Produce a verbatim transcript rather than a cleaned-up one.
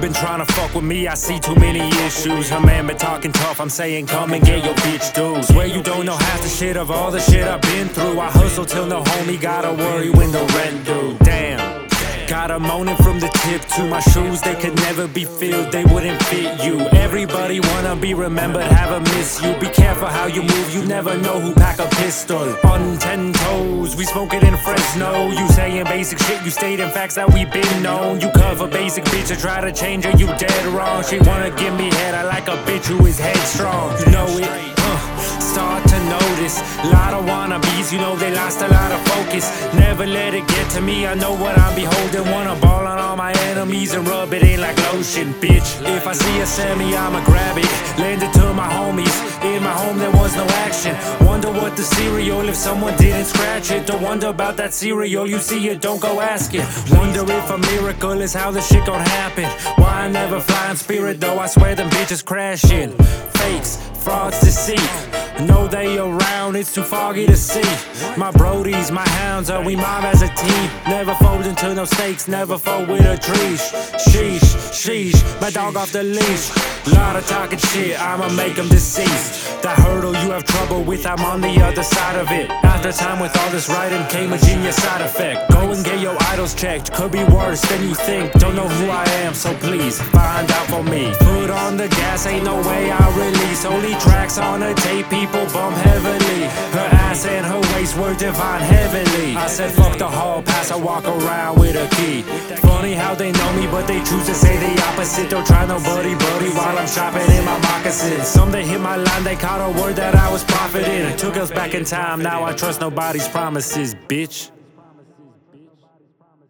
been trying to fuck with me, I see too many issues. Her man been talking tough, I'm saying come and get your bitch dues. Swear you don't know half the shit of all the shit I've been through. I hustle till no homie gotta worry when the rent due. Damn, got her moaning from the tip to my shoes. They could never be filled, they wouldn't fit you. Everybody wanna be remembered, have a miss you. Be careful how you move, you never know who pack a pistol. On ten toes, we smoke it in Fresno. You saying basic shit, you stating facts that we been known. You cover basic bitch and try to change her, you dead wrong. She wanna give me head, I like a bitch who is headstrong. You know it, uh, start to notice. Lot of wannabes, you know they lost a lot of focus. Never let it get to me, I know what I'm beholding. Wanna ball on all my enemies and rub it in like lotion, bitch. If I see a semi, I'ma grab it, lend it to my homies. In my home there was no action. Wonder what the cereal if someone didn't scratch it. Don't wonder about that cereal, you see it, don't go ask it. Wonder if a miracle is how this shit gon' happen. Why I never fly in spirit though, I swear them bitches crashing. Fakes, frauds, deceit, know they around, it's too foggy to see. My brodies, my hounds, oh we mob as a team. Never fold into no stakes, never fold with a tree. Sheesh, sheesh, my dog off the leash. Lot of talking shit, I'ma make them deceased. That hurdle you have trouble with, I'm on the other side of it. After time with all this writing came a genius side effect. Go and get your idols checked, could be worse than you think. Don't know who I am, so please find out for me. Put on the gas, ain't no way I'll release. Only tracks on a tape, people bump heavily. Her ass and her waist were divine heavenly. I said fuck the hall pass, I walk around with a key. Funny how they know me, but they choose to say the opposite. Don't try no buddy buddy while I'm shopping in my moccasins. Some they hit my line, they caught a word that I was profiting. Took us back in time, now I trust nobody's promises, bitch.